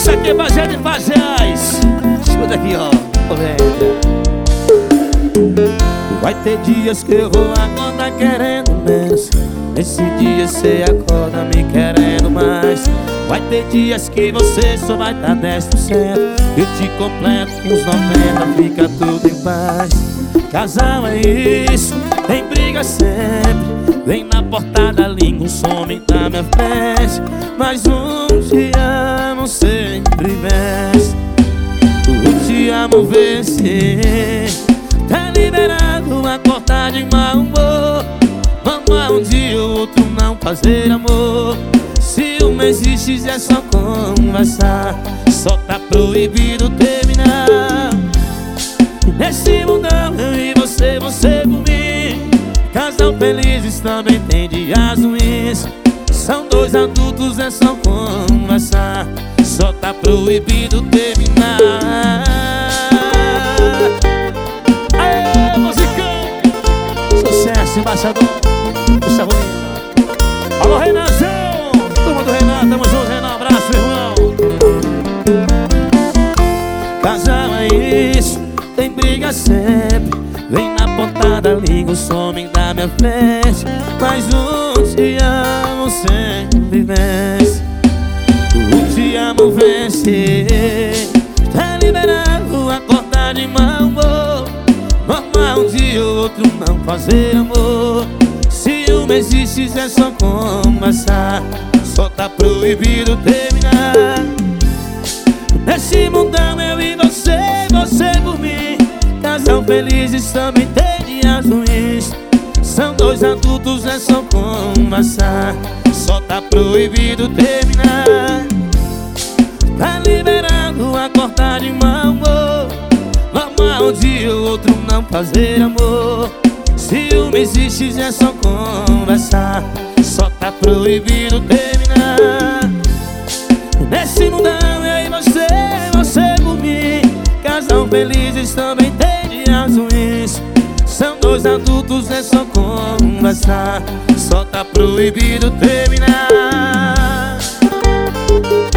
Isso aqui é baseado em faciais. Escuta aqui, ó. Vai ter dias que eu vou acordar querendo menos. Nesse dia cê acorda me querendo mais. Vai ter dias que você só vai dar 10%. Eu te completo com uns 90%, fica tudo em paz. Casal é isso, tem briga sempre. Vem na portada, língua, some na minha frente. Mas te amo sempre vence. O te amo vence. Tá liberado a cortar de mau humor. Vamos um dia ou outro não fazer amor. Ciúme existe, é só conversar. Só tá proibido terminar. Nesse mundão eu e você, você por mim. Casal felizes também tem dias ruins. São dois adultos, é só conversar. Só tá proibido terminar. Aê, musicão! Sucesso, embaixador. Puxa bonita. Alô, Renanzão! Turma do Renan, tamo junto, Renan. Abraço, irmão. Casal é isso, tem briga sempre. Vem na pontada, liga o some da minha frente. Mas te amo sempre vence. O te amo vence. Tá liberado a cortar de mau humor. Vamos um dia ou outro não fazer amor. Ciúme existe, é só conversar. Só tá proibido terminar. Nesse mundão eu e você, você por mim. Casal felizes também tem dias ruins. São dois adultos, é só conversar. Só tá proibido terminar. Tá liberado a cortar de mau humor. Vamos um dia ou outro não fazer amor. Ciúme existe, é só conversar. Só tá proibido terminar. Nesse mundão eu e você, você por mim. Casal felizes também tem dias ruins. São dois adultos, é só conversar. Só tá proibido terminar.